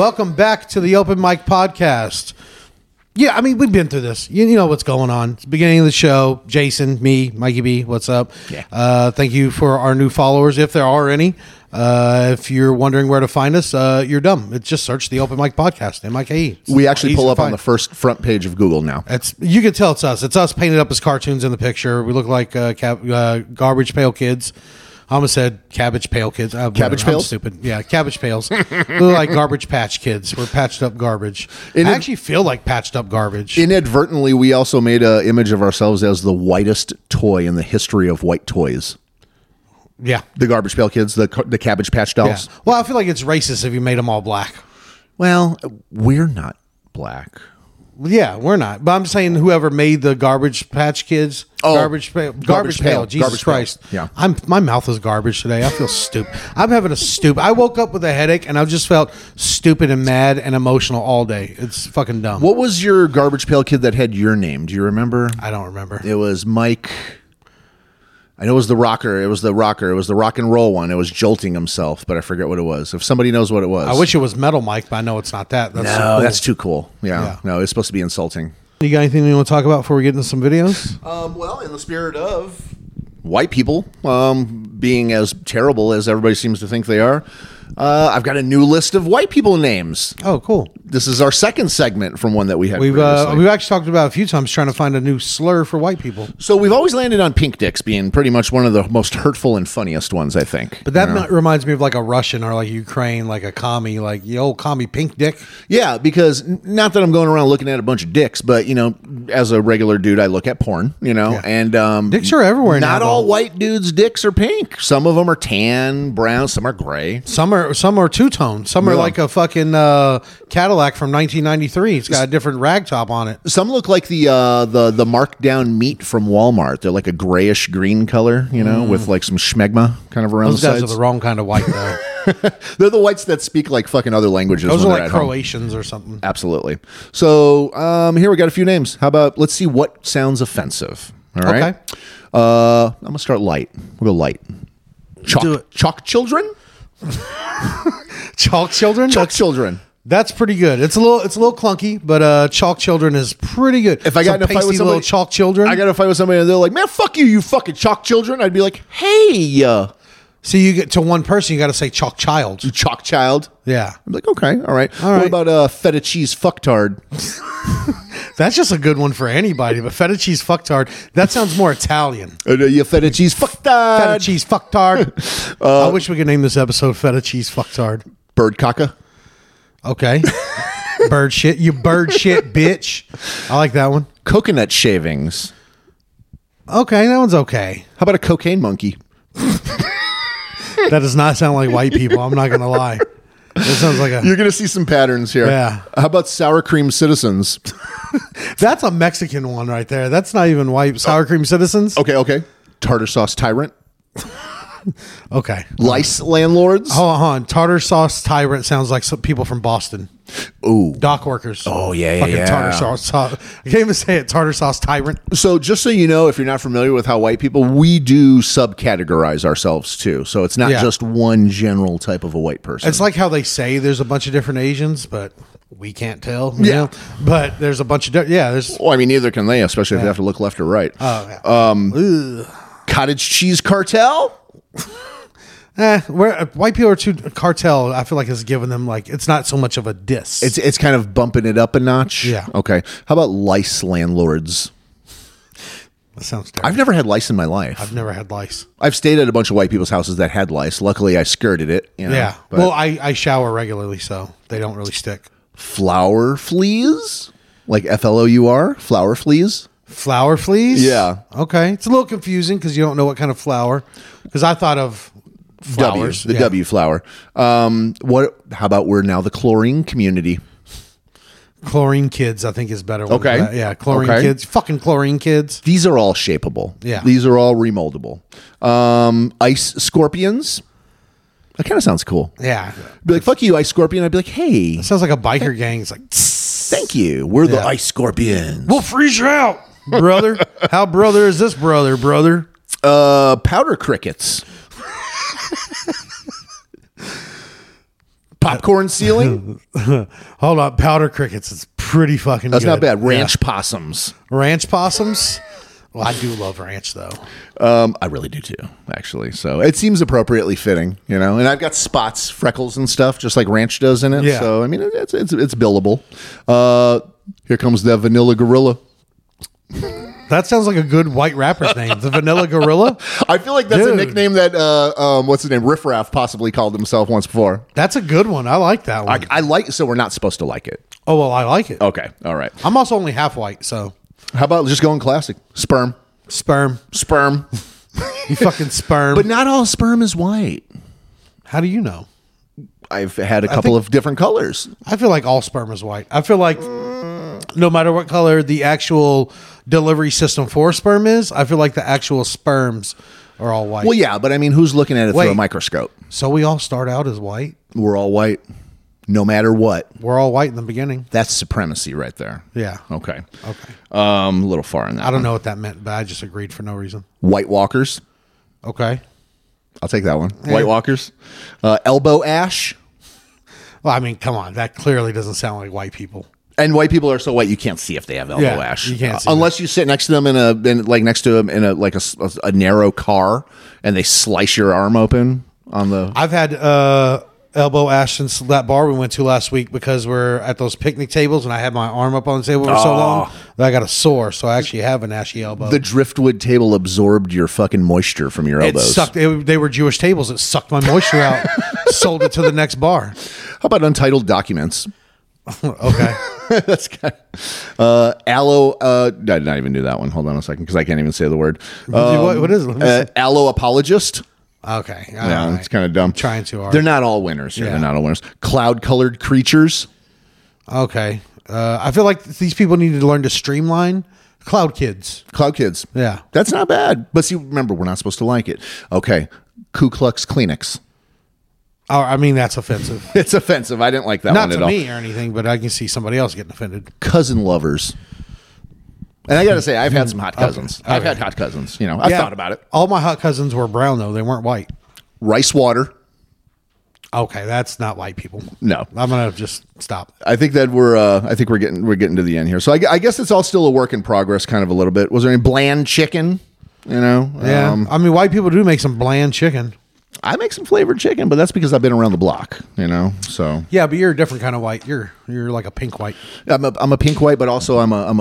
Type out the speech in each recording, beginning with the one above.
Welcome back to the Open Mic Podcast. Yeah, I mean, we've been through this. You know what's going on. It's the beginning of the show. Jason, me, Mikey B, what's up? Yeah. Thank you for our new followers, if there are any. If you're wondering where to find us, you're dumb. It's just search the Open Mic Podcast, MIKE. We actually pull up on the first front page of Google now. You can tell it's us. It's us painted up as cartoons in the picture. We look like Garbage Pail Kids. I almost said Cabbage Pail Kids. Cabbage Pails? I'm stupid. Yeah, Cabbage Pails. We look like Garbage Patch Kids. We're patched up garbage. I actually feel like patched up garbage. Inadvertently, we also made an image of ourselves as the whitest toy in the history of white toys. Yeah. The Garbage Pail Kids, the Cabbage Patch Dolls. Yeah. Well, I feel like it's racist if you made them all black. Well, we're not black. Yeah, we're not. But I'm saying whoever made the Garbage Patch Kids, Garbage Pail, Jesus Garbage Christ. Pail. Yeah. My mouth is garbage today. I feel stupid. I'm having a stupid. I woke up with a headache and I just felt stupid and mad and emotional all day. It's fucking dumb. What was your Garbage Pail Kid that had your name? Do you remember? I don't remember. It was Mike. I know it was the rocker. It was the rock and roll one. It was jolting himself, but I forget what it was. If somebody knows what it was. I wish it was Metal Mike, but I know it's not that. That's so cool. That's too cool. Yeah. No, it's supposed to be insulting. You got anything you want to talk about before we get into some videos? Well, in the spirit of white people being as terrible as everybody seems to think they are, I've got a new list of white people names. Oh, cool. This is our second segment from one that we had We've previously. actually talked about it a few times trying to find a new slur for white people. So we've always landed on pink dicks being pretty much one of the most hurtful and funniest ones, I think. But that reminds me of like a Russian or like Ukraine, like a commie, like, yo, commie pink dick. Yeah, because not that I'm going around looking at a bunch of dicks, but, as a regular dude, I look at porn, and dicks are everywhere now. Not all white dudes' dicks are pink. Some of them are tan, brown, some are gray. Some are two-tone. Some are like a fucking Cadillac from 1993. It's got a different rag top on it. Some look like the marked down meat from Walmart. They're like a grayish green color, with like some schmegma kind of around Those the guys sides. are the wrong kind of white, though. They're the whites that speak like fucking other languages. Those are when like they're at home. Croatians or something. Absolutely. So here we got a few names. How about let's see what sounds offensive. All right. Okay. I'm gonna start light. We'll go light. Do it. Chalk children. Chalk children. Chalk children. That's pretty good. It's a little clunky, but Chalk Children is pretty good. If I got in a fight with somebody, little Chalk Children, I got to fight with somebody and they're like, "Man, fuck you, you fucking Chalk Children." I'd be like, "Hey, so you get to one person, you got to say Chalk Child. you Chalk Child." Yeah, I'm like, "Okay, all right." All what right. about feta cheese fucktard? that's just a good one for anybody. But feta cheese fucktard, that sounds more Italian. You feta cheese fucktard. Feta cheese fucktard. I wish we could name this episode "Feta Cheese Fucktard." Bird caca. Okay. Bird shit. You bird shit, bitch. I like that one. Coconut shavings. Okay, that one's okay. How about a cocaine monkey? That does not sound like white people. I'm not gonna lie. It sounds like You're gonna see some patterns here. Yeah. How about sour cream citizens? That's a Mexican one right there. That's not even white. Sour cream citizens. Okay. Tartar sauce tyrant. Okay. Lice landlords. Hold on. Tartar sauce tyrant sounds like some people from Boston. Ooh. Dock workers. Oh, yeah. Fucking tartar sauce. I can't even say it. Tartar sauce tyrant. So just so you know, if you're not familiar with how white people, we do subcategorize ourselves too. So it's not just one general type of a white person. It's like how they say there's a bunch of different Asians, but we can't tell. You know? But there's a bunch of there's. Well, I mean, neither can they, especially if they have to look left or right. Oh, yeah. Cottage cheese cartel. White people are too cartel. I feel like it's giving them it's not so much of a diss. It's kind of bumping it up a notch. Yeah. Okay. How about lice landlords? That sounds terrible. I've never had lice in my life. I've never had lice. I've stayed at a bunch of white people's houses that had lice. Luckily, I skirted it. Yeah. But Well, I shower regularly, so they don't really stick. flower fleas, like FLOUR, flower fleas. Flower fleas? Yeah. Okay. It's a little confusing because you don't know what kind of flower. Because I thought of flowers. W flower. What? How about we're now the chlorine community? Chlorine kids, I think, is better. One Okay. for that. Yeah, chlorine Okay. kids. Fucking chlorine kids. These are all shapeable. Yeah. These are all remoldable. Ice scorpions. That kind of sounds cool. Yeah. Be like, fuck you, ice scorpion. I'd be like, hey, It sounds like a biker gang. It's like, thank you. We're the ice scorpions. we'll freeze you out, brother. How brother is this brother? Powder crickets. Popcorn ceiling? Hold on, powder crickets. It's pretty fucking That's good. not bad. Ranch possums. Ranch possums? Well, I do love ranch, though. I really do too, actually. So it seems appropriately fitting, you know. And I've got spots, freckles, and stuff, just like ranch does in it. Yeah. So I mean, it's billable. Here comes that Vanilla Gorilla. That sounds like a good white rapper's name. The Vanilla Gorilla? I feel like that's a Dude. nickname that what's his name, Riff Raff, possibly called himself once before. That's a good one. I like that one. I like. So we're not supposed to like it. Oh, well, I like it. Okay, all right. I'm also only half white, so How about just going classic? Sperm. sperm. You fucking sperm. But not all sperm is white. How do you know? I've had a couple of different colors. I feel like all sperm is white. I feel like no matter what color the actual delivery system for sperm is, I feel like the actual sperms are all white. Well, yeah, but I mean, who's looking at it through a Wait. microscope? So we all start out as white? We're all white, no matter what. We're all white in the beginning. That's supremacy right there. Yeah. Okay. Okay. A little far in that. I don't know what that meant, but I just agreed for no reason. White Walkers. Okay. I'll take that one. White Walkers. Elbow ash. Well, I mean, come on. That clearly doesn't sound like white people. And white people are so white you can't see if they have elbow Yeah, ash. you can't see unless you sit next to them in a narrow car and they slice your arm open on the. I've had elbow ash since that bar we went to last week because we're at those picnic tables and I had my arm up on the table for so long that I got a sore. So I actually have an ashy elbow. The driftwood table absorbed your fucking moisture from your It elbows. sucked. They were Jewish tables. It sucked my moisture out. Sold it to the next bar. How about untitled documents? Okay. That's kind of, aloe. I did not even do that one. Hold on a second, because I can't even say the word. What is it? Let me see. Aloe apologist. Okay. Yeah, All right. it's kind of dumb. Trying too hard. They're not all winners. Here. Yeah. They're not all winners. Cloud-colored creatures. Okay. I feel like these people need to learn to streamline. Cloud kids. Cloud kids. Yeah. That's not bad. But see, remember, we're not supposed to like it. Okay. Ku Klux Kleenex. Oh, I mean, that's offensive. It's offensive. I didn't like that Not one at to all. me or anything, but I can see somebody else getting offended. Cousin lovers. And I got to say, I've had some hot cousins. Okay. I've had hot cousins. You know, I've thought about it. All my hot cousins were brown, though. They weren't white. Rice water. Okay, that's not white people. No. I'm going to just stop. I think that we're getting to the end here. So I guess it's all still a work in progress, kind of a little bit. Was there any bland chicken? You know, Yeah. I mean, white people do make some bland chicken. I make some flavored chicken, but that's because I've been around the block. You know, so Yeah, but you're a different kind of white. You're like a pink white. I'm a pink white, but also I'm a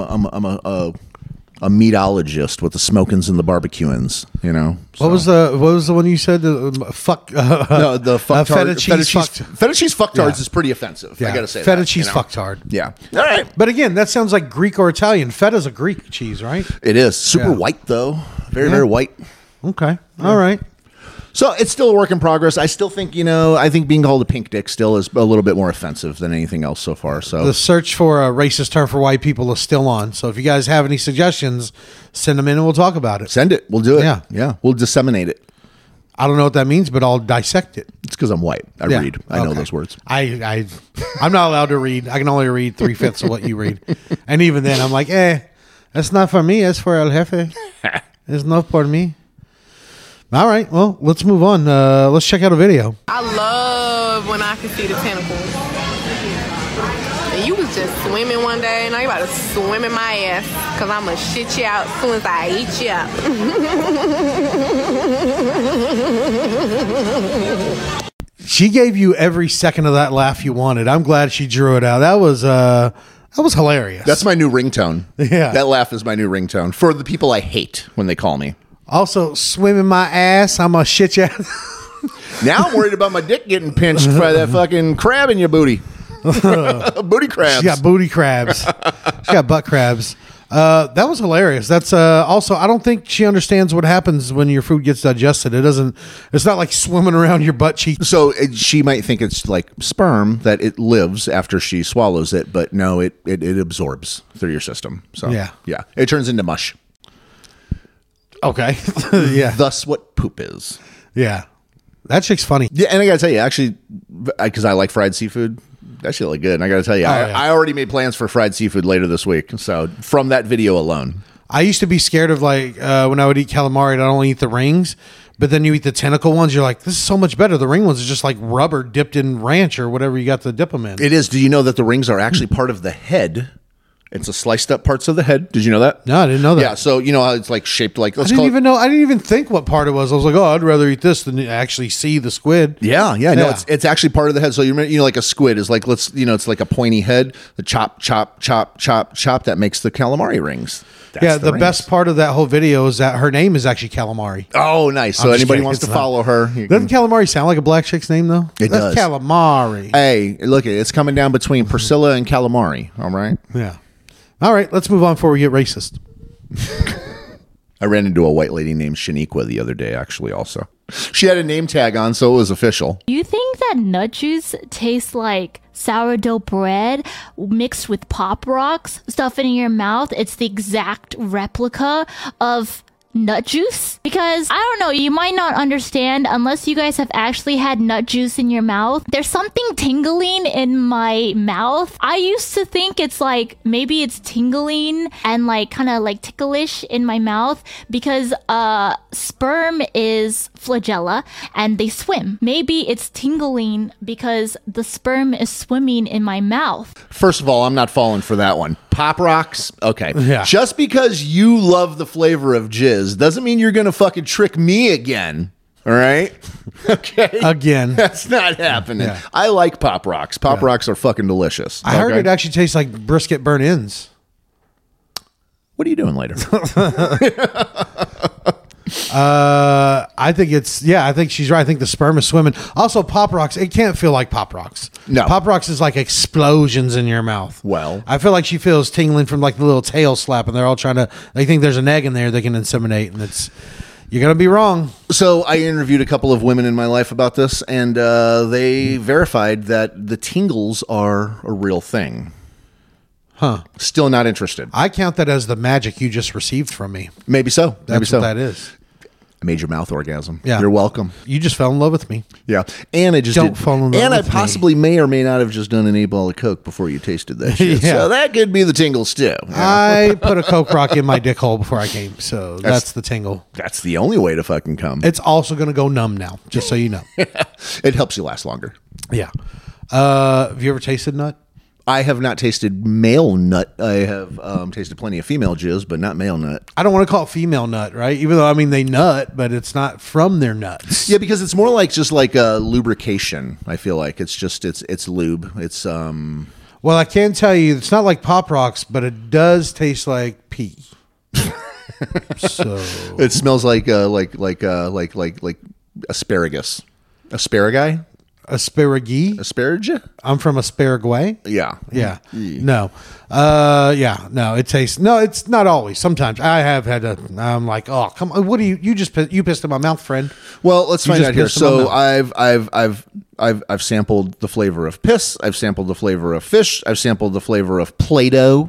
meatologist with the smokins and the barbecuings. You know, so. What was the one you said? Fuck. No, the fuck feta cheese feta cheese fucktards Yeah. is pretty offensive. Yeah, I gotta say feta that, cheese you know? fucktard. Yeah. All right. But again, that sounds like Greek or Italian. Feta's a Greek cheese, right? It is super Yeah. white though, very white. Okay. All right. So it's still a work in progress. I still think, I think being called a pink dick still is a little bit more offensive than anything else so far. So The search for a racist term for white people is still on. So if you guys have any suggestions, send them in and we'll talk about it. send it. We'll do it. Yeah. Yeah. We'll disseminate it. I don't know what that means, but I'll dissect it. It's because I'm white. I Yeah. read. I know Okay. those words. I'm not allowed to read. I can only read 3/5 of what you read. And even then, I'm like, that's not for me. It's for El Jefe. It's not for me. All right. Well, let's move on. Let's check out a video. I love when I can see the tentacles. And you was just swimming one day, and now you about to swim in my ass, because I'm going to shit you out as soon as I eat you up. She gave you every second of that laugh you wanted. I'm glad she drew it out. That was hilarious. That's my new ringtone. Yeah. That laugh is my new ringtone for the people I hate when they call me. Also, swim in my ass. I'm going to shit you out. Now I'm worried about my dick getting pinched by that fucking crab in your booty. Booty crabs. She got booty crabs. She got butt crabs. That was hilarious. That's also, I don't think she understands what happens when your food gets digested. It's not like swimming around your butt cheeks. So she might think it's like sperm that it lives after she swallows it, but no, it absorbs through your system. So Yeah. It turns into mush. Okay. Yeah. Thus what poop is. Yeah. That chick's funny. Yeah, and I gotta tell you, actually, because I like fried seafood, that shit look good. And I gotta tell you, yeah. I already made plans for fried seafood later this week. So from that video alone. I used to be scared of when I would eat calamari, I'd only eat the rings. But then you eat the tentacle ones, you're like, this is so much better. The ring ones are just like rubber dipped in ranch or whatever you got to dip them in. It is. Do you know that the rings are actually part of the head? It's a sliced up parts of the head. Did you know that? No, I didn't know that. Yeah, so you know how it's like shaped like, I didn't even know. I didn't even think what part it was. I was like, oh, I'd rather eat this than actually see the squid. No, it's actually part of the head. So you know, like a squid is like, it's like a pointy head. The chop, that makes the calamari rings. That's the rings. best part of that whole video is that her name is actually Calamari. Oh, nice. So I'm just anybody kidding. wants to It's not. follow her. Doesn't Calamari sound like a black chick's name though? It does. That's Calamari. Hey, look, it's coming down between Priscilla and calamari. All right. Yeah. All right, let's move on before we get racist. I ran into a white lady named Shaniqua the other day, actually, also. She had a name tag on, so it was official. You think that nut juice tastes like sourdough bread mixed with Pop Rocks, stuff it in your mouth? It's the exact replica of nut juice? Because I don't know, you might not understand unless you guys have actually had nut juice in your mouth. There's something tingling in my mouth. I used to think it's like maybe it's tingling and like kind of like ticklish in my mouth because sperm is flagella and they swim. Maybe it's tingling because the sperm is swimming in my mouth. First of all, I'm not falling for that one. Pop Rocks? Okay. Yeah. Just because you love the flavor of jizz doesn't mean you're going to fucking trick me again. All right? Okay. Again. That's not happening. Yeah. I like Pop Rocks. Pop Rocks are fucking delicious. I heard Okay? it actually tastes like brisket burnt ends. What are you doing later? I think she's right. I think the sperm is swimming. Also, Pop Rocks, it can't feel like Pop Rocks. No. Pop Rocks is like explosions in your mouth. Well. I feel like she feels tingling from like the little tail slap, and they're all they think there's an egg in there they can inseminate, and you're going to be wrong. So I interviewed a couple of women in my life about this, and they verified that the tingles are a real thing. Huh. Still not interested. I count that as the magic you just received from me. Maybe so. That's Maybe so. what that is. A major mouth orgasm. Yeah. You're welcome. You just fell in love with me. Yeah. And I just Don't fall in love and I with me. possibly may or may not have just done an 8-ball of Coke before you tasted that shit. Yeah. So that could be the tingles too. I put a Coke Rock in my dick hole before I came, so that's the tingle. That's the only way to fucking come. It's also going to go numb now, just so you know. It helps you last longer. Yeah. Have you ever tasted nut? I have not tasted male nut. I have tasted plenty of female jizz, but not male nut. I don't want to call it female nut, right? Even though, I mean, they nut, but it's not from their nuts. Yeah, because it's more like just like a lubrication. I feel like it's just it's lube. It's Well, I can tell you, it's not like Pop Rocks, but it does taste like pee. So it smells like asparagus. Asparagi? Asparagi? I'm from Asparaguay. Yeah. Yeah. No. No, it tastes. No, it's not always. Sometimes I have had I'm like, oh, come on. What do you just pissed in my mouth, friend. Well, let's You find just out here. pissed in my So I've sampled the flavor of piss. I've sampled the flavor of fish. I've sampled the flavor of Play-Doh.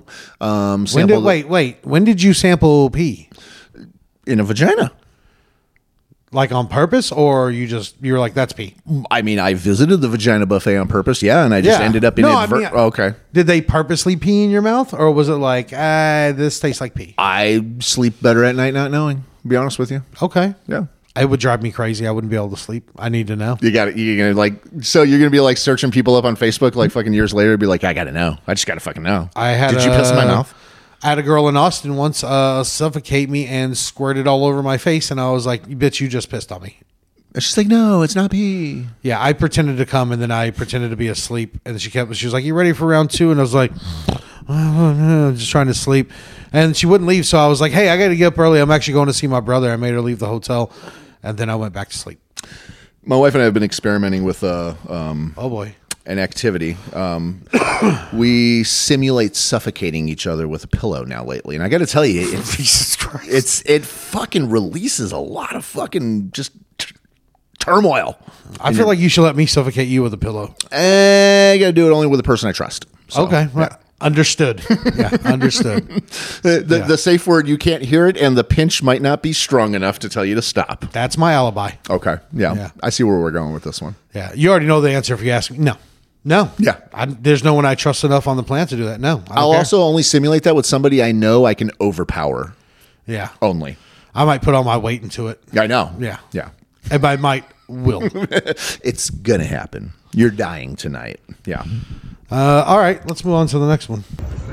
When did you sample pee? In a vagina. Like on purpose, or you were like, that's pee? I mean, I visited the vagina buffet on purpose, yeah, and I just ended up in okay. Did they purposely pee in your mouth, or was it like, this tastes like pee? I sleep better at night not knowing, to be honest with you. Okay. Yeah. It would drive me crazy. I wouldn't be able to sleep. I need to know. You got it. You're gonna so you're gonna be like searching people up on Facebook like fucking years later, be like, I gotta know. I just gotta fucking know. Did you piss in my mouth? I had a girl in Austin once suffocate me and squirt it all over my face, and I was like, bitch, you just pissed on me. And she's like, no, it's not pee. Yeah, I pretended to come, and then I pretended to be asleep, and she was like, you ready for round 2? And I was like, just trying to sleep. And she wouldn't leave, so I was like, hey, I got to get up early. I'm actually going to see my brother. I made her leave the hotel, and then I went back to sleep. My wife and I have been experimenting with oh, boy. an activity. We simulate suffocating each other with a pillow now lately, and I got to tell you, Jesus Christ. it fucking releases a lot of fucking just turmoil. I feel like you should let me suffocate you with a pillow. I got to do it only with a person I trust. So, Okay. Right. Understood. Yeah, understood. The safe word, you can't hear it, and the pinch might not be strong enough to tell you to stop. That's my alibi. Okay. Yeah. Yeah. I see where we're going with this one. Yeah. You already know the answer if you ask me. No. Yeah. There's no one I trust enough on the planet to do that. No. I don't I'll care. also only simulate that with somebody I know I can overpower. Yeah. Only. I might put all my weight into it. I know. Yeah. Yeah. And by might, will. It's gonna happen. You're dying tonight. Yeah. All right, let's move on to the next one.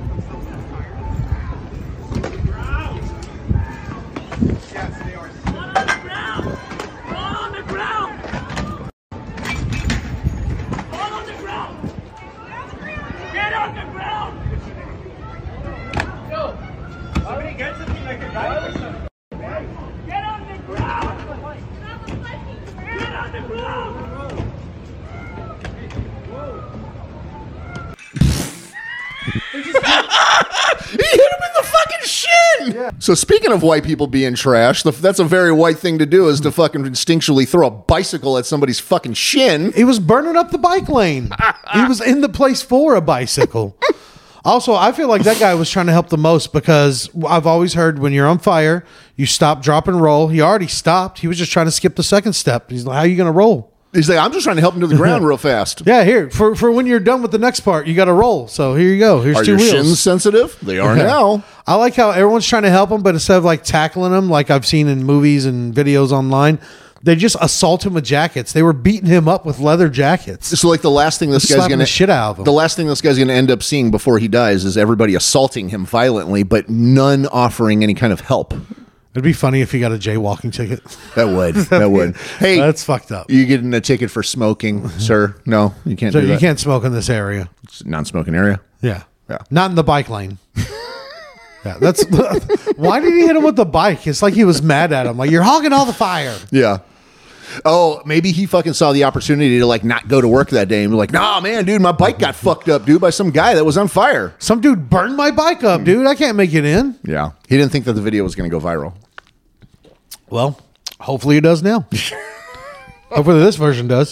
He hit him in the fucking shin. Yeah. So speaking of white people being trash, that's a very white thing to do, is to fucking instinctually throw a bicycle at somebody's fucking shin. He was burning up the bike lane. He was in the place for a bicycle. Also, I feel like that guy was trying to help the most, because I've always heard when you're on fire, you stop, drop, and roll. He already stopped. He was just trying to skip the second step. He's like, how are you going to roll? He's like, I'm just trying to help him to the ground real fast. Yeah, here, for when you're done with the next part, you got to roll. So here you go. Here's Are two your wheels. shins sensitive? They are now. I like how everyone's trying to help him, but instead of like tackling him, like I've seen in movies and videos online, they just assault him with jackets. They were beating him up with leather jackets. So like the last thing this guy's Slapping gonna the shit out of him. The last thing this guy's gonna end up seeing before he dies is everybody assaulting him violently, but none offering any kind of help. It'd be funny if he got a jaywalking ticket. That would. That would. Hey, That's fucked up. you getting a ticket for smoking, sir? No, you can't So do that. you can't smoke in this area. It's a non-smoking area. Yeah. Yeah. Not in the bike lane. Yeah, that's why did he hit him with the bike? It's like he was mad at him. Like, you're hogging all the fire. Yeah. Oh, maybe he fucking saw the opportunity to like not go to work that day and be like, nah, man, dude, my bike got fucked up, dude, by some guy that was on fire. Some dude burned my bike up, dude. I can't make it in. Yeah. He didn't think that the video was going to go viral. Well, hopefully it does now. Hopefully this version does.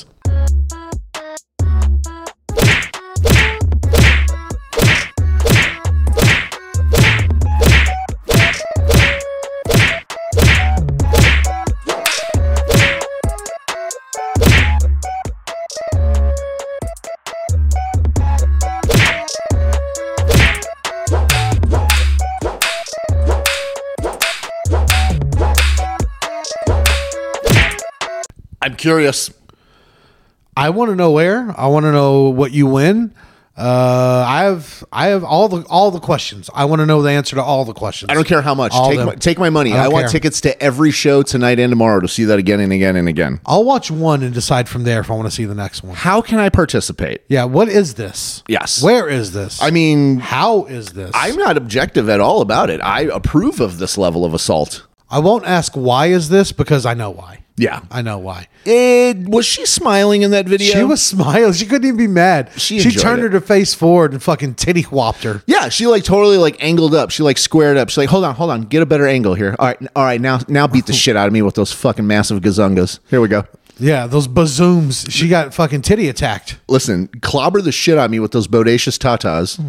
I'm curious. I want to know where. I want to know what you win. I have all the questions. I want to know the answer to all the questions. I don't care how much. Take my money. I don't I want care. tickets to every show tonight and tomorrow to see that again and again and again. I'll watch one and decide from there if I want to see the next one. How can I participate? Yeah, what is this? Yes. Where is this? I mean, how is this? I'm not objective at all about it. I approve of this level of assault. I won't ask why is this, because I know why. Yeah. I know why. Was she smiling in that video? She was smiling. She couldn't even be mad. She turned enjoyed her face forward and fucking titty whopped her. Yeah, she like totally like angled up. She like squared up. She's like, hold on, get a better angle here. All right, now beat the shit out of me with those fucking massive gazungas. Here we go. Yeah, those bazooms. She got fucking titty attacked. Listen, clobber the shit out of me with those bodacious tatas.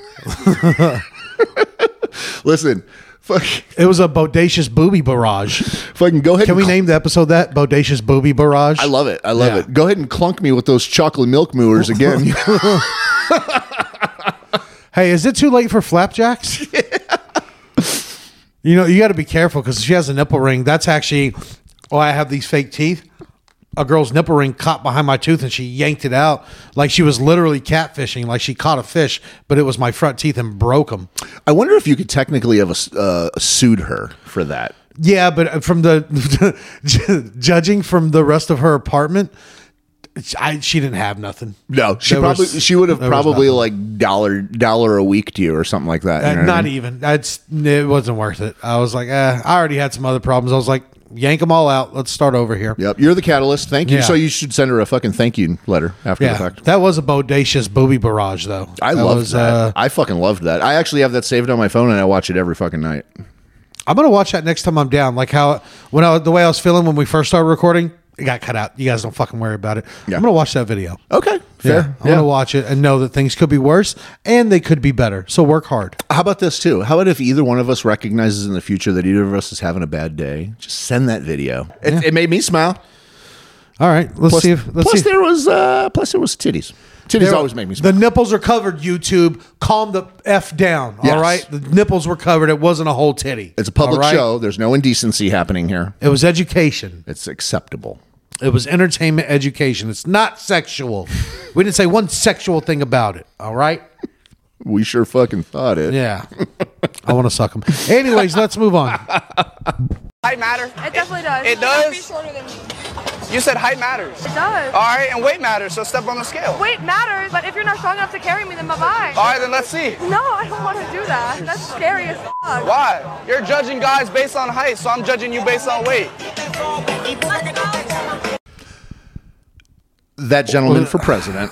Listen, fuck. It was a bodacious booby barrage. Fucking go ahead. Can we name the episode that? Bodacious booby barrage? I love it. I love Yeah. it. Go ahead and clunk me with those chocolate milk mooers again. Hey, is it too late for flapjacks? You know, you got to be careful because she has a nipple ring. That's actually, I have these fake teeth. A girl's nipple ring caught behind my tooth and she yanked it out like she was literally catfishing, like she caught a fish, but it was my front teeth and broke them. I wonder if you could technically have sued her for that. Yeah, but from the judging from the rest of her apartment, she didn't have nothing. No, she There would have was probably nothing. like dollar a week to you or something like that. You know what I Not mean? even. It wasn't worth it. I was like, I already had some other problems. I was like, yank them all out. Let's start over here. Yep, you're the catalyst. Thank you. Yeah. So you should send her a fucking thank you letter after the Yeah, fact. that was a bodacious booby barrage, though. I loved that. I fucking loved that. I actually have that saved on my phone and I watch it every fucking night. I'm gonna watch that next time I'm down. Like how the way I was feeling when we first started recording, it got cut out. You guys don't fucking worry about it. Yeah. I'm gonna watch that video. Okay, fair. I'm gonna watch it and know that things could be worse and they could be better. So work hard. How about this too? How about if either one of us recognizes in the future that either of us is having a bad day, just send that video. It made me smile. All right, let's see if there was titties. Titties always make me smile. The nipples are covered. YouTube, calm the f down. Yes. All right, the nipples were covered. It wasn't a whole titty. It's a public all right? show. There's no indecency happening here. It was education. It's acceptable. It was entertainment education. It's not sexual. We didn't say one sexual thing about it. All right. We sure fucking thought it. Yeah. I want to suck them. Anyways, let's move on. Height matter? It definitely does. It I'd does? be shorter than me. You said height matters. It does. All right, and weight matters, so step on the scale. Weight matters, but if you're not strong enough to carry me, then bye-bye. All right, then let's see. No, I don't want to do that. That's scary as fuck. Why? You're judging guys based on height, so I'm judging you based on weight. That gentleman for president.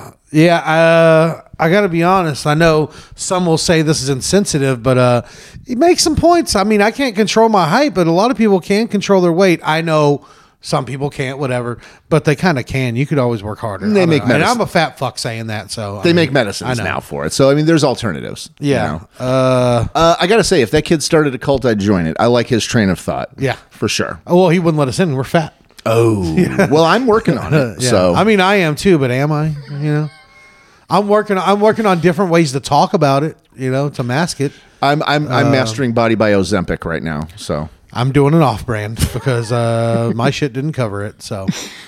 Yeah, I got to be honest. I know some will say this is insensitive, but he makes some points. I mean, I can't control my height, but a lot of people can control their weight. I know some people can't, whatever, but they kind of can. You could always work harder. They make medicine. And I'm a fat fuck saying that, so They make medicines now for it. So, I mean, there's alternatives. Yeah. You know? I got to say, if that kid started a cult, I'd join it. I like his train of thought. Yeah. For sure. Oh, well, he wouldn't let us in. We're fat. Oh. Well, I'm working on it. Yeah. So I mean, I am too, but am I? You know, I'm working on different ways to talk about it. You know, to mask it. I'm mastering Body by Ozempic right now. So I'm doing an off-brand because my shit didn't cover it. So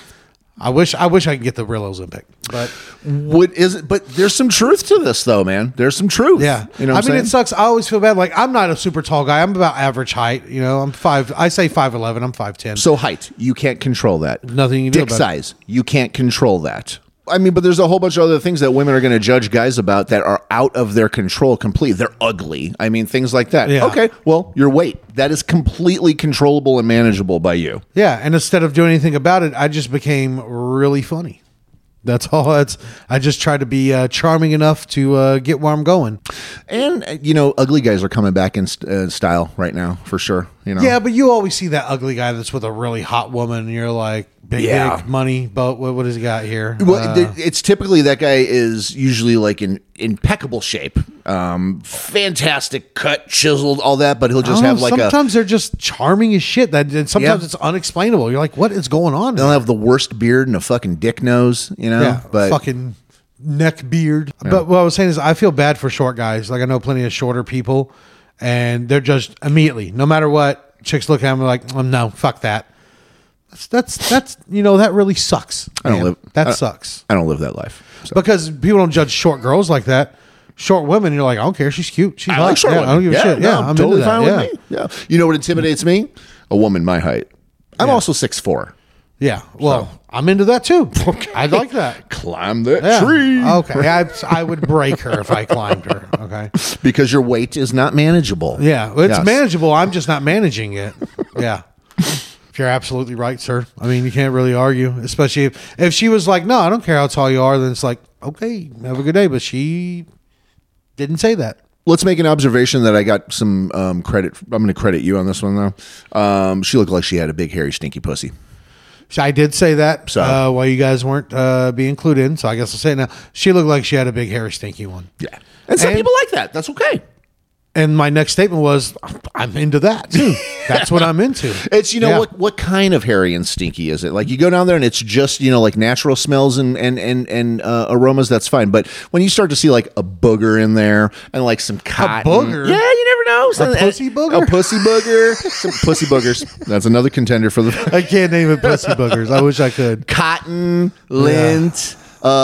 I wish I could get the real Ozempic, but what is it? But there's some truth to this, though, man. There's some truth. yeah, You know, I what I'm mean, saying? it sucks. I always feel bad. Like I'm not a super tall guy. I'm about average height. You know, I'm 5'11". I'm 5'10". So height, you can't control that. Nothing you can do Dick about it. size, you can't control that. I mean, but there's a whole bunch of other things that women are going to judge guys about that are out of their control completely. They're ugly. I mean, things like that. Yeah. Okay, well, your weight, that is completely controllable and manageable by you. Yeah, and instead of doing anything about it, I just became really funny. That's all. I just tried to be charming enough to get where I'm going. And, you know, ugly guys are coming back in style right now, for sure. You know? Yeah, but you always see that ugly guy that's with a really hot woman, and you're like, big Yeah. dick, money, but what has he got here? Well, it's typically that guy is usually like in impeccable shape, fantastic cut, chiseled, all that. But he'll just have like sometimes they're just charming as shit. That sometimes Yeah. it's unexplainable. You're like, what is going on? they'll have the worst beard and a fucking dick nose, you know. Yeah, but fucking neck beard. But what I was saying is, I feel bad for short guys. Like I know plenty of shorter people, and they're judged immediately, no matter what. Chicks look at them like, no, fuck that. That's you know, that really sucks. I don't man. live That sucks. I don't live that life. So. Because people don't judge short girls like that. Short women, you're like, I don't care. She's cute. She's I hot. like short Yeah, women. I don't give a shit. no, Yeah, I'm totally into that. fine Yeah. with me. Yeah. You know what intimidates me? A woman my height. I'm also 6'4". Yeah. Well, I'm into that too. I like that. Climb that Yeah. tree. Okay. I would break her if I climbed her. Okay. Because your weight is not manageable. Yeah. Well, it's Yes. manageable. I'm just not managing it. Yeah. You're absolutely right, sir. I mean, you can't really argue, especially if she was like, no, I don't care how tall you are. Then it's like, okay, have a good day. But she didn't say that. Let's make an observation that I got some credit. I'm going to credit you on this one, though. She looked like she had a big, hairy, stinky pussy. I did say that So- while you guys weren't being included in, so I guess I'll say it now. She looked like she had a big, hairy, stinky one. Yeah. And some And- people like that. That's okay. And my next statement was, I'm into that too. That's what I'm into. It's, you know, Yeah. what kind of hairy and stinky is it? Like you go down there and it's just, you know, like natural smells and aromas, that's fine. But when you start to see like a booger in there and like some cotton. booger? Yeah, you never know. A pussy booger? A pussy booger. Some pussy boogers. That's another contender for the I can't name it pussy boogers. I wish I could. cotton, lint,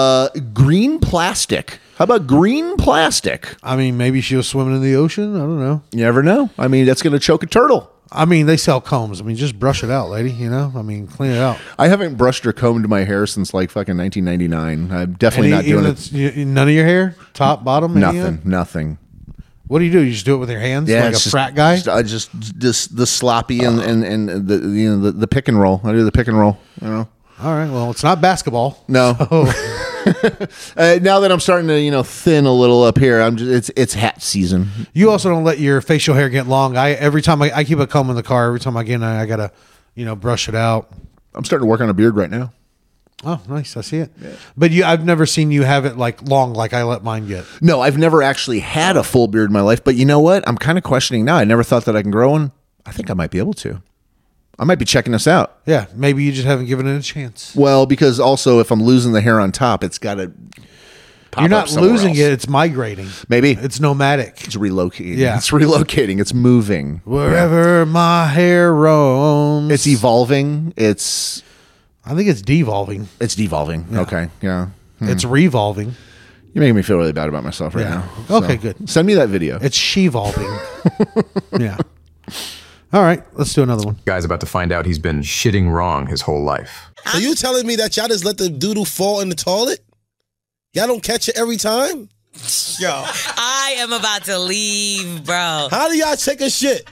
green plastic. How about green plastic? I mean, maybe she was swimming in the ocean. I don't know. You never know. I mean, that's going to choke a turtle. I mean, they sell combs. I mean, just brush it out, lady. You know, I mean, clean it out. I haven't brushed or combed my hair since like fucking 1999. I'm definitely not Even doing it's, none of your hair, top, bottom, any of it? Nothing. What do? You just do it with your hands, like a it's frat guy? Just the sloppy and the you know the pick and roll. I do the pick and roll. You know. All right. Well, it's not basketball. No. Oh, Now that I'm starting to thin a little up here, it's hat season. you also don't let your facial hair get long. Every time I keep a comb in the car. Every time I get in, I gotta brush it out. I'm starting to work on a beard right now. Oh, nice. I see it. Yeah. But I've never seen you have it like long, like I let mine get. No, I've never actually had a full beard in my life. But you know what? I'm kind of questioning now. I never thought that I can grow one. I think I might be able to. I might be checking this out. Yeah, maybe you just haven't given it a chance. Well, because also if I'm losing the hair on top, it's got to pop You're not up somewhere losing else. it; it's migrating. Maybe It's nomadic. it's relocating. Yeah. It's relocating. It's moving. Wherever my hair roams, It's evolving. It's I think it's devolving. devolving. Okay, yeah. It's revolving. You're making me feel really bad about myself right Yeah. now. Okay, good. Send me that video. It's she-volving. Yeah. All right, let's do another one. Guy's about to find out he's been shitting wrong his whole life. So you telling me that y'all just let the doodle fall in the toilet? Y'all don't catch it every time? Yo. I am about to leave, bro. How do y'all take a shit?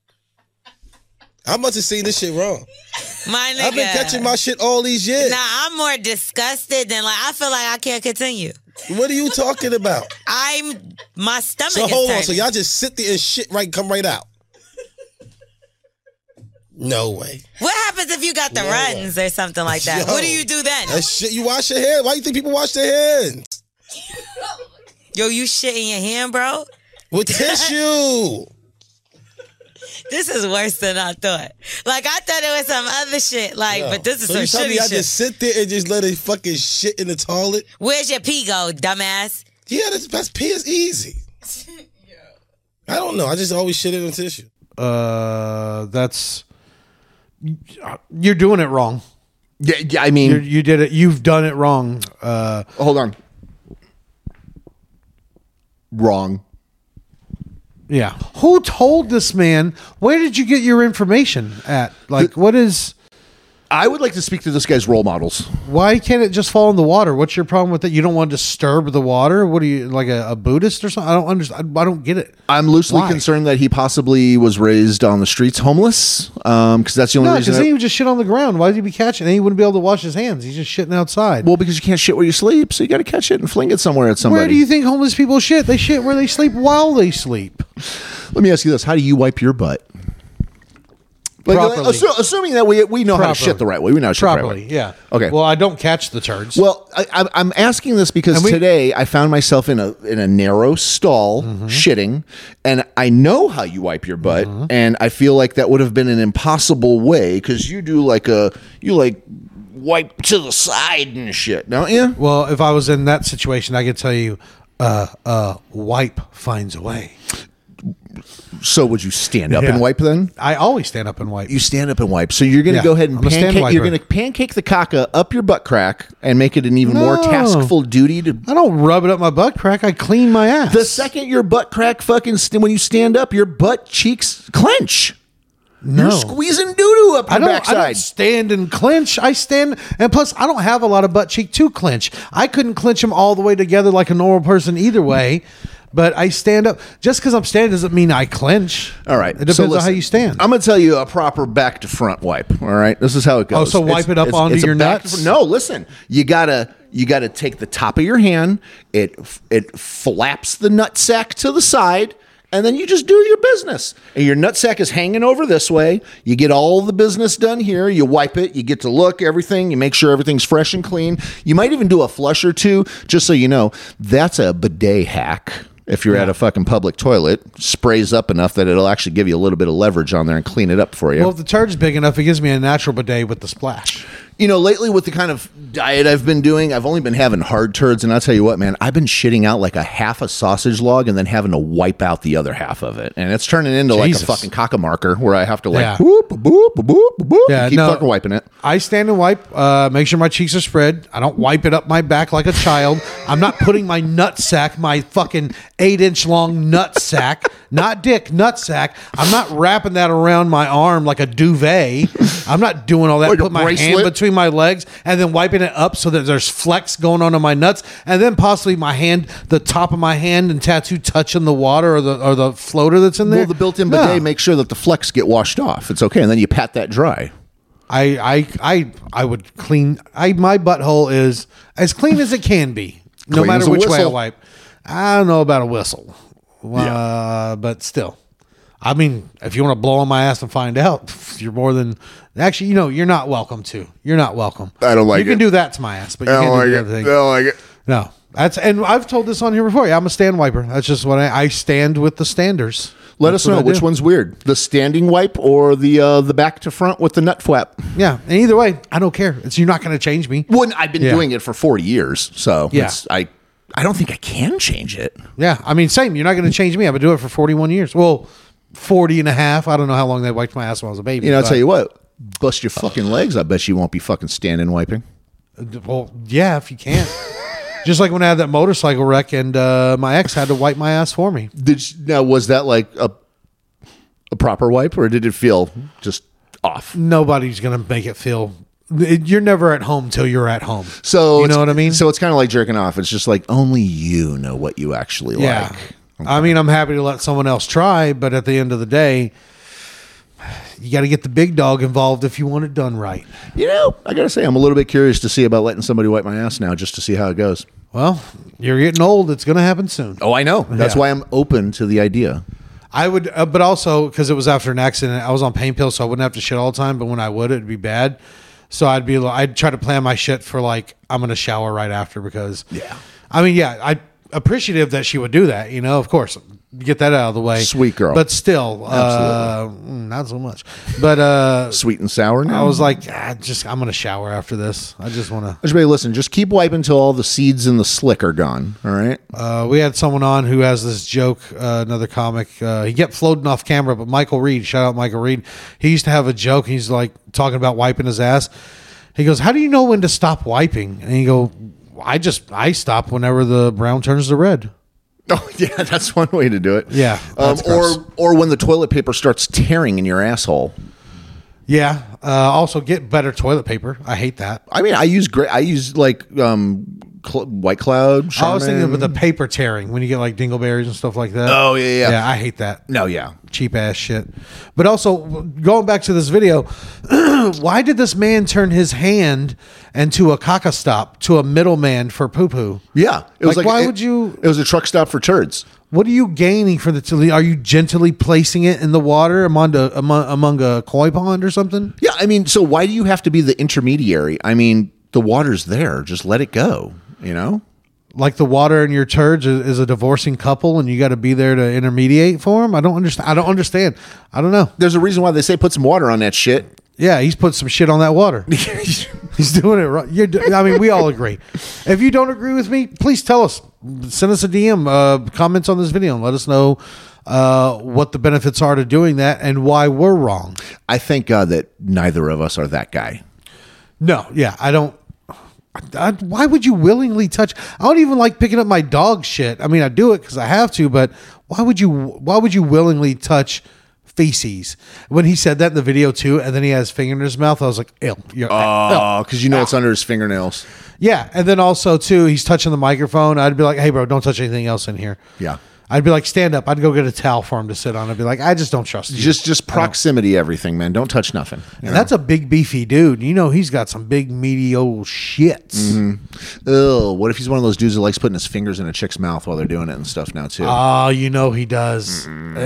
I must have seen this shit wrong. My nigga. I've been catching my shit all these years. Nah, I'm more disgusted than I feel like I can't continue. What are you talking about? My stomach So is hold on, turning. so y'all just sit there and shit come right out. No way. What happens if you got the runs or something like that? Yo, What do you do then? That shit, you wash your hands. Why you think people wash their hands? Yo, you shit in your hand, bro? With tissue. This is worse than I thought. I thought it was some other shit. But this is So some you tell me shitty I shit. just sit there and just let it fucking shit in the toilet? Where's your pee go, dumbass? Yeah, that's pee is easy. I don't know. I just always shit in the tissue. That's you're doing it wrong. Yeah. I mean, You did it. You've done it wrong. hold on. Wrong. Yeah. Who told this man? Where did you get your information at? What is? I would like to speak to this guy's role models. Why can't it just fall in the water? What's your problem with it? You don't want to disturb the water? What are you, like a Buddhist or something? I don't understand. I don't get it. I'm loosely Why? concerned that he possibly was raised on the streets homeless, because that's the only No, reason. because then he would just shit on the ground. Why would he be catching? And he wouldn't be able to wash his hands. He's just shitting outside. Well, because you can't shit where you sleep, so you got to catch it and fling it somewhere at somebody. Where do you think homeless people shit? They shit where they sleep while they sleep. Let me ask you this: how do you wipe your butt? Properly. Assuming that we know how to Properly. shit the right way. We know how to shit the right Properly, way. yeah. Okay. Well, I don't catch the turds. Well, I'm asking this because today I found myself in a narrow stall shitting, and I know how you wipe your butt, and I feel like that would have been an impossible way because you do wipe to the side and shit, don't you? Well, if I was in that situation, I could tell you, wipe finds a way. So would you stand up Yeah. and wipe then? I always stand up and wipe. You stand up and wipe. So you're going to Yeah, go ahead and I'm a stand pancake. You're wiper. going to pancake the caca up your butt crack and make it an even more No. taskful duty to. I don't rub it up my butt crack. I clean my ass. The second your butt crack when you stand up, your butt cheeks clench. No. You're squeezing doo-doo up your I don't backside. stand and clench. I stand, and plus, I don't have a lot of butt cheek to clench. I couldn't clench them all the way together like a normal person either way. But I stand up. Just because I'm standing doesn't mean I clench. All right. It depends on how you stand. I'm going to tell you a proper back to front wipe. All right. This is how it goes. Oh, so wipe it up onto it's a your back to nuts? front- No, listen. You gotta take the top of your hand. It flaps the nut sack to the side. And then you just do your business. And your nutsack is hanging over this way. You get all the business done here. You wipe it. You get to look everything. You make sure everything's fresh and clean. You might even do a flush or two, just so you know. That's a bidet hack. If you're at a fucking public toilet, sprays up enough that it'll actually give you a little bit of leverage on there and clean it up for you. Well, if the turd's big enough, it gives me a natural bidet with the splash. You know, lately with the kind of diet I've been doing, I've only been having hard turds, and I'll tell you what, man, I've been shitting out like a half a sausage log and then having to wipe out the other half of it. And it's turning into Jesus. like a fucking cock marker where I have to like Yeah. boop, boop, boop, boop, boop, Yeah, and keep no. fucking wiping it. I stand and wipe, make sure my cheeks are spread. I don't wipe it up my back like a child. I'm not putting my nut sack, my fucking 8-inch long nut sack, not dick, nut sack. I'm not wrapping that around my arm like a duvet. I'm not doing all that. Like a Put my hand bracelet? between my legs and then wiping it up so that there's flex going on my nuts, and then possibly my hand, the top of my hand and tattoo touching the water or the floater that's in there. Well, the built-in No. bidet makes sure that the flecks get washed off. It's okay, and then you pat that dry. I would clean. My butthole is as clean as it can be, no Clean as matter a which way I whistle. wipe. I don't know about a whistle, but still. I mean, if you want to blow on my ass and find out, you're more than actually. You know, you're not welcome to. You're not welcome. I don't like You can it. do that to my ass, but you can't do the other thing. like it. No, and I've told this on here before. Yeah, I'm a stand wiper. That's just what I stand with the standers. Let us know which one's weird: the standing wipe or the back to front with the nut flap. Yeah, and either way, I don't care. You're not going to change me. Well, I've been doing it for 40 years, so yeah. I don't think I can change it. Yeah, I mean, same. You're not going to change me. I've been doing it for 41 years. Well, 40 and a half. I don't know how long they wiped my ass when I was a baby. You know, I'll tell you what. Bust your fucking legs. I bet you won't be fucking standing wiping. Well, yeah, if you can. Just like when I had that motorcycle wreck and my ex had to wipe my ass for me. Now, was that like a proper wipe, or did it feel just off? Nobody's going to make it feel... You're never at home till you're at home. So you know what I mean? So it's kind of like jerking off. It's just like only you know what you actually like. Okay. I mean, I'm happy to let someone else try, but at the end of the day, you got to get the big dog involved if you want it done right. You know, I got to say, I'm a little bit curious to see about letting somebody wipe my ass now, just to see how it goes. Well, you're getting old. It's going to happen soon. Oh, I know. That's why I'm open to the idea. I would, but also because it was after an accident, I was on pain pills, so I wouldn't have to shit all the time. But when I would, it'd be bad. So I'd try to plan my shit for like, I'm going to shower right after because, I mean, I'm appreciative that she would do that, you know, of course, get that out of the way. Sweet girl. But still, not so much. But sweet and sour now? I was like, I'm going to shower after this. I just want to. Everybody listen, just keep wiping until all the seeds in the slick are gone, all right? We had someone on who has this joke, another comic. He kept floating off camera, but Michael Reed, shout out Michael Reed, he used to have a joke. He's like talking about wiping his ass. He goes, how do you know when to stop wiping? And he go, I stop whenever the brown turns to red. Oh yeah, that's one way to do it. Yeah, or when the toilet paper starts tearing in your asshole. Yeah. Also, get better toilet paper. I hate that. I mean, I use like White Cloud. Charmin. I was thinking about the paper tearing when you get like dingleberries and stuff like that. Oh yeah. Yeah, I hate that. No, yeah, cheap ass shit. But also, going back to this video, why did this man turn his hand into a caca stop to a middleman for poo poo? Yeah, it was like why would you? It was a truck stop for turds. What are you gaining for the? Are you gently placing it in the water among a koi pond or something? Yeah, I mean, so why do you have to be the intermediary? I mean, the water's there. Just let it go. You know, like the water in your turds is a divorcing couple, and you got to be there to intermediate for them. I don't understand. I don't know. There's a reason why they say put some water on that shit. Yeah, he's put some shit on that water. He's doing it right. I mean, we all agree. If you don't agree with me, please tell us. Send us a DM, comments on this video, and let us know what the benefits are to doing that and why we're wrong. I thank God that neither of us are that guy. No, yeah, I don't. Why would you willingly touch? I don't even like picking up my dog shit. I mean, I do it because I have to, but why would you willingly touch feces? When he said that in the video too, and then he has finger in his mouth, I was like, ew. Oh, because you know it's under his fingernails. Yeah, and then also too, he's touching the microphone. I'd be like, hey, bro, don't touch anything else in here. Yeah. I'd be like, stand up. I'd go get a towel for him to sit on. I'd be like, I just don't trust you. Just proximity, everything, man. Don't touch nothing. And that's a big, beefy dude. You know, he's got some big, meaty old shits. Mm-hmm. Ugh, what if he's one of those dudes that likes putting his fingers in a chick's mouth while they're doing it and stuff now, too? Oh, you know he does.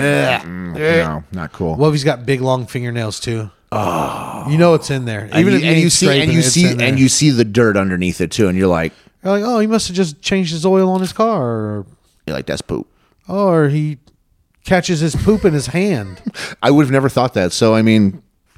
No, not cool. What if he's got big, long fingernails, too? Oh, you know it's in there. Even and you see the dirt underneath it, too, and you're like, oh, he must have just changed his oil on his car. Or, you're like, that's poop. Or he catches his poop in his hand. I would have never thought that. So, I mean,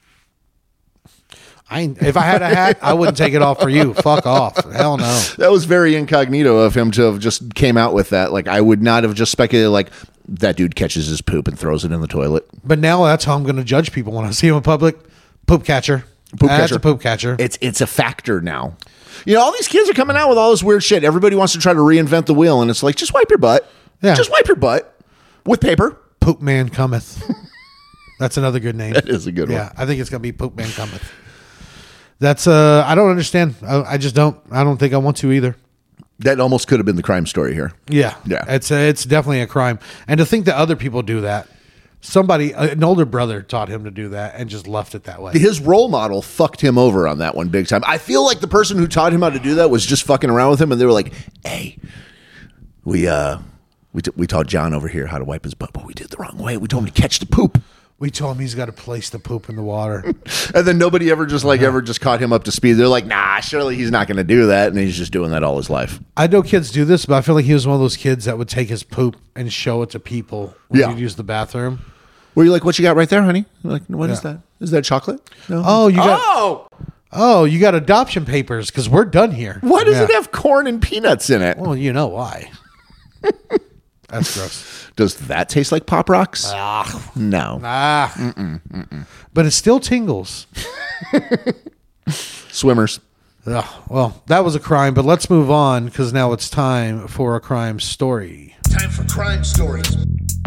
if I had a hat, I wouldn't take it off for you. Fuck off. Hell no. That was very incognito of him to have just came out with that. Like, I would not have just speculated, like, that dude catches his poop and throws it in the toilet. But now that's how I'm going to judge people when I see them in public. Poop catcher. That's a poop catcher. It's a factor now. You know, all these kids are coming out with all this weird shit. Everybody wants to try to reinvent the wheel, and it's like, just wipe your butt. Yeah. Just wipe your butt with paper. Poop Man Cometh. That's another good name. That is a good one. Yeah, I think it's going to be Poop Man Cometh. That's, I don't understand. I just don't. I don't think I want to either. That almost could have been the crime story here. Yeah. Yeah. It's definitely a crime. And to think that other people do that. Somebody, an older brother taught him to do that and just left it that way. His role model fucked him over on that one big time. I feel like the person who taught him how to do that was just fucking around with him, and they were like, hey, we taught John over here how to wipe his butt, but we did it the wrong way. We told him to catch the poop. We told him he's got a place to poop in the water. And then nobody ever just caught him up to speed. They're like, nah, surely he's not going to do that. And he's just doing that all his life. I know kids do this, but I feel like he was one of those kids that would take his poop and show it to people when Yeah. he'd use the bathroom. Were you like, what you got right there, honey? You're like, what is that? Is that chocolate? No. Oh, you got you got adoption papers because we're done here. Why does it have corn and peanuts in it? Well, you know why. That's gross. Does that taste like Pop Rocks? No. But it still tingles. Swimmers. Ugh, well, that was a crime, but let's move on because now it's time for a crime story. Time for crime stories.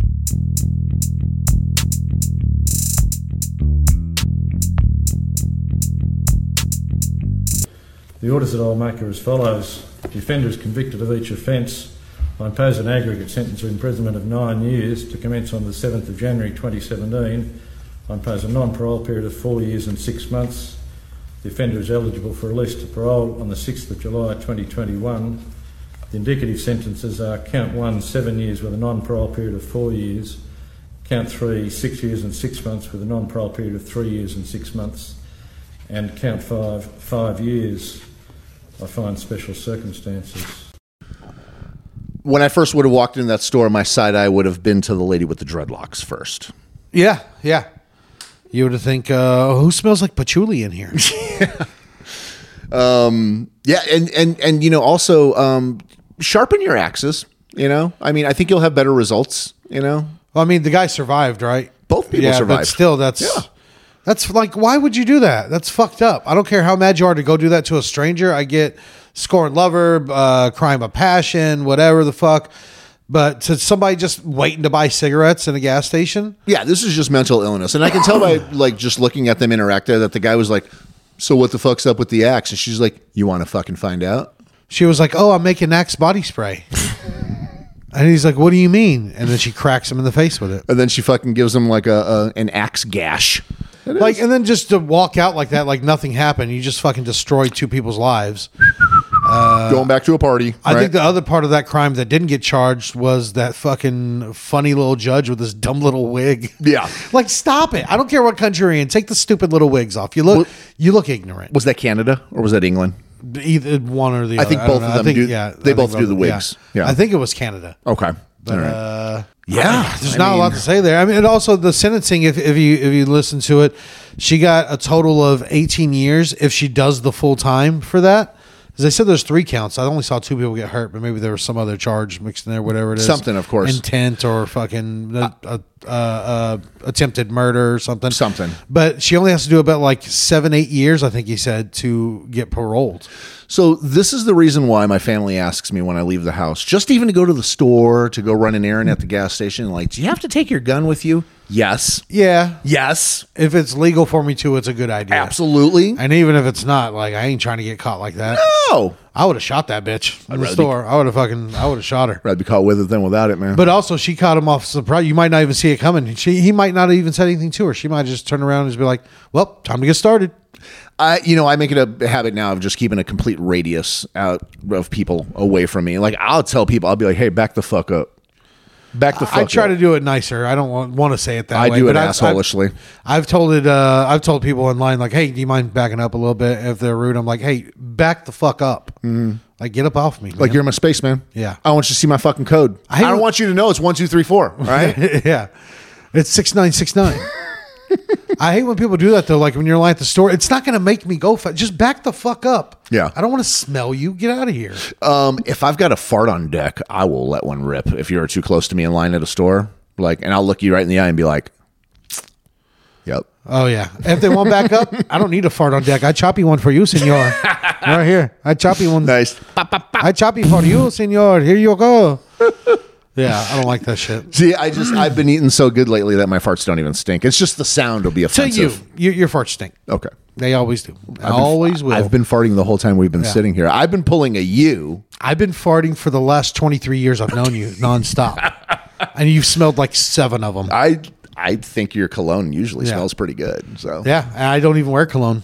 The orders that I'll make are as follows. The offender is convicted of each offence. I impose an aggregate sentence of imprisonment of 9 years to commence on the 7th of January 2017. I impose a non-parole period of 4 years and 6 months. The offender is eligible for release to parole on the 6th of July 2021. The indicative sentences are count 1, 7 years with a non-parole period of 4 years. Count 3, 6 years and 6 months with a non-parole period of 3 years and 6 months. And count 5, 5 years. I find special circumstances. When I first would have walked in that store, my side eye would have been to the lady with the dreadlocks first. Yeah. You would think, who smells like patchouli in here? Yeah, and you know, also sharpen your axes. You know, I mean, I think you'll have better results. You know, well, I mean, the guy survived, right? Both people survived. But still, that's like, why would you do that? That's fucked up. I don't care how mad you are to go do that to a stranger. I get scorned lover, crime of passion, whatever the fuck. But to somebody just waiting to buy cigarettes in a gas station? Yeah, this is just mental illness. And I can tell by like just looking at them interact there that the guy was like, so what the fuck's up with the Axe? And she's like, you want to fucking find out? She was like, oh, I'm making Axe body spray. And he's like, what do you mean? And then she cracks him in the face with it. And then she fucking gives him like an axe gash. Like, and then just to walk out like that, like nothing happened. You just fucking destroyed 2 people's lives. Going back to a party. I think the other part of that crime that didn't get charged was that fucking funny little judge with this dumb little wig. Yeah. Like, stop it. I don't care what country you're in. Take the stupid little wigs off. You look ignorant. Was that Canada or was that England? Either one or the other. I think both of them do. Yeah, they both do the wigs. Yeah. I think it was Canada. Okay. But, all right. there's not a lot to say there. I mean, and also the sentencing, if you listen to it, she got a total of 18 years if she does the full time for that. Because they said there's 3 counts. I only saw 2 people get hurt, but maybe there was some other charge mixed in there, whatever it is. Something, of course. Intent or fucking attempted murder or something. Something. But she only has to do about like 7-8 years, I think he said, to get paroled. So this is the reason why my family asks me when I leave the house, just even to go to the store, to go run an errand at the gas station, like, do you have to take your gun with you? Yes. Yeah. Yes. If it's legal for me to, it's a good idea. Absolutely. And even if it's not, like, I ain't trying to get caught like that. No. I would have shot that bitch in the store. I would have shot her. Rather be caught with it than without it, man. But also, she caught him off surprise. You might not even see it coming. He might not even say anything to her. She might just turn around and just be like, well, time to get started. I make it a habit now of just keeping a complete radius out of people away from me. Like, I'll tell people, I'll be like, hey, back the fuck up. Back the fuck up. I try to do it nicer. I don't want to say it that way. I do it assholishly. I've told people in line, like, hey, do you mind backing up a little bit? If they're rude, I'm like, hey, back the fuck up. Mm-hmm. Like, get up off me. Like, you're in my space, man. Yeah. I want you to see my fucking code. I don't want you to know it's 1, 2, 3, 4. Right? Yeah. It's 6969. I hate when people do that though. Like when you're in line at the store, it's not going to make me go fast. Just back the fuck up. Yeah. I don't want to smell you. Get out of here. If I've got a fart on deck, I will let one rip if you're too close to me in line at a store. Like, and I'll look you right in the eye and be like, yep. Oh yeah. If they want back up, I don't need a fart on deck. I chop you one for you, senor. Right here. I chop you one. Nice. I chop you for you, senor. Here you go. Yeah, I don't like that shit. See, I've been eating so good lately that my farts don't even stink. It's just the sound will be offensive. To you, your farts stink. Okay. They always do. Always will. I've been farting the whole time we've been sitting here. I've been pulling a you. I've been farting for the last 23 years I've known you nonstop. And you've smelled like 7 of them. I think your cologne usually smells pretty good. So yeah, and I don't even wear cologne.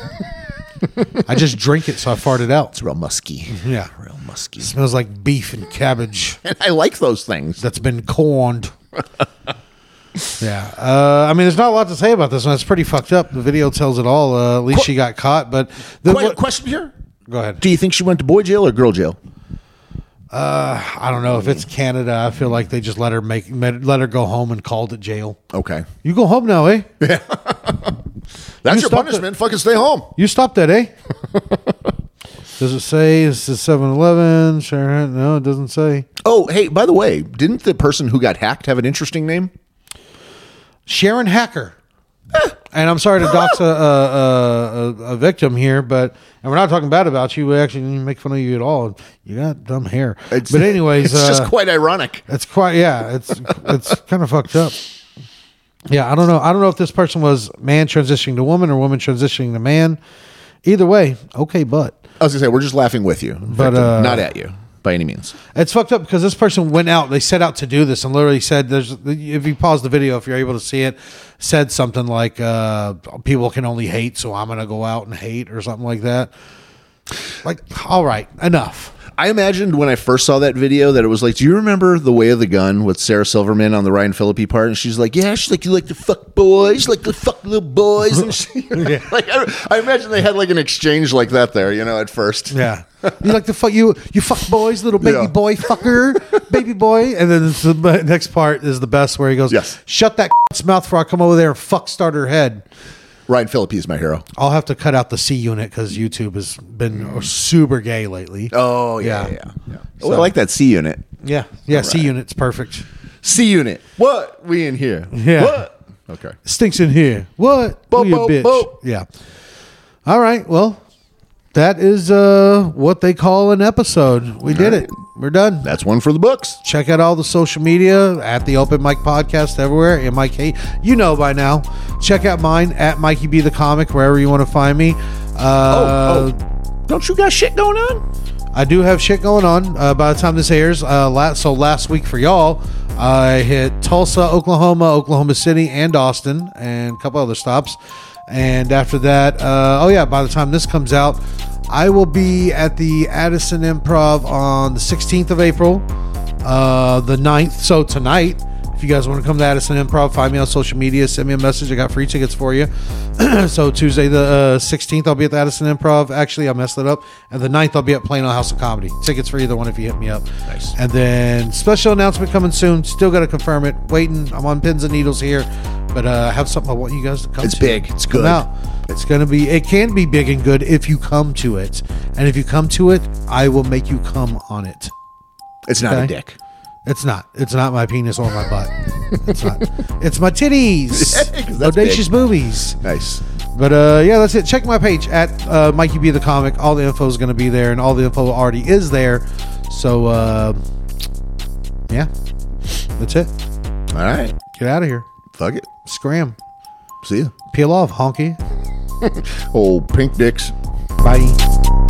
I just drink it, so I fart it out. It's real musky. Yeah. Real musky. It smells like beef and cabbage. And I like those things. That's been corned. Yeah. I mean, there's not a lot to say about this one. It's pretty fucked up. The video tells it all. At least she got caught. But question here. Go ahead. Do you think she went to boy jail or girl jail? I don't know. If it's Canada, I feel like they just let her go home and called it jail. Okay. You go home now, eh? Yeah. That's your punishment. Fucking stay home. You stopped that, eh? Does it say this is 7-Eleven? Sure. No, it doesn't say. Oh, hey, by the way, didn't the person who got hacked have an interesting name? Sharon Hacker. And I'm sorry to dox a victim here, and we're not talking bad about you. We actually didn't make fun of you at all. You got dumb hair. But anyways, it's just quite ironic. It's quite, it's kind of fucked up. Yeah, I don't know. I don't know if this person was man transitioning to woman or woman transitioning to man. Either way, okay, but. I was going to say, we're just laughing with you, but not at you by any means. It's fucked up because this person went out. They set out to do this and literally said, if you pause the video, if you're able to see it, said something like, people can only hate, so I'm going to go out and hate or something like that. Like, all right, enough. I imagined when I first saw that video that it was like, do you remember The Way of the Gun with Sarah Silverman on the Ryan Phillippe part? And she's like, yeah, she's like, you like to fuck boys, you like to fuck little boys. And she, like, I imagine they had like an exchange like that there, at first. Yeah. You like to fuck, you fuck boys, little baby boy fucker, baby boy. And then the next part is the best where he goes, yes, shut that mouth before I come over there and fuck start her head. Ryan Phillippe is my hero. I'll have to cut out the C unit because YouTube has been super gay lately. Oh, yeah. So, I like that C unit. Yeah. Right. C unit's perfect. C unit. What? We in here. Yeah. What? Okay. Stinks in here. What? Bo, you bitch. bo. Yeah. All right. Well, that is what they call an episode. We did it. We're done. That's one for the books. Check out all the social media at the Open Mic Podcast everywhere. MIK, you know by now. Check out mine at Mikey B the Comic wherever you want to find me. Don't you got shit going on? I do have shit going on. By the time this airs, last week for y'all, I hit Tulsa, Oklahoma, Oklahoma City, and Austin, and a couple other stops. And after that, by the time this comes out, I will be at the Addison Improv on the 16th of April, the 9th. So tonight, if you guys want to come to Addison Improv, find me on social media, send me a message. I got free tickets for you. So Tuesday the 16th, I'll be at the Addison Improv. Actually, I messed it up. And the 9th, I'll be at Plano House of Comedy. Tickets for either one if you hit me up. Nice. And then special announcement coming soon. Still got to confirm it. Waiting. I'm on pins and needles here. But I have something I want you guys to come to. It's big. It's good. It can be big and good if you come to it. And if you come to it, I will make you come on it. It's not a dick. It's not. It's not my penis or my butt. It's not. It's my titties. Audacious boobies. Nice. But that's it. Check my page at Mikey B the Comic. All the info is going to be there, and all the info already is there. So, that's it. All right. Get out of here. Fuck it. Scram. See ya. Peel off, honky. Old pink dicks. Bye.